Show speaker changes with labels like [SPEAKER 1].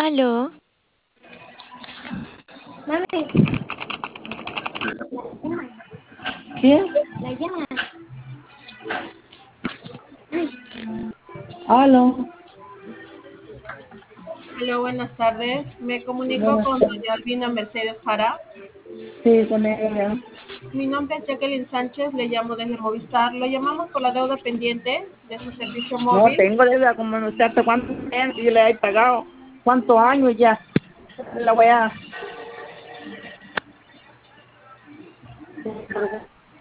[SPEAKER 1] Aló,
[SPEAKER 2] Mami, ¿quién? La llama. Aló.
[SPEAKER 3] Hola, buenas tardes. Me comunico
[SPEAKER 2] Buenas
[SPEAKER 3] con
[SPEAKER 2] tardes.
[SPEAKER 3] doña Albina Mercedes Jara.
[SPEAKER 2] Sí, con ella.
[SPEAKER 3] Mi nombre es Jacqueline Sánchez, le llamo desde Movistar. Lo llamamos por la deuda pendiente de su servicio
[SPEAKER 2] No
[SPEAKER 3] móvil.
[SPEAKER 2] tengo deuda como no sé hasta cuánto tiempo yo le he pagado. ¿Cuántos años ya? La voy a...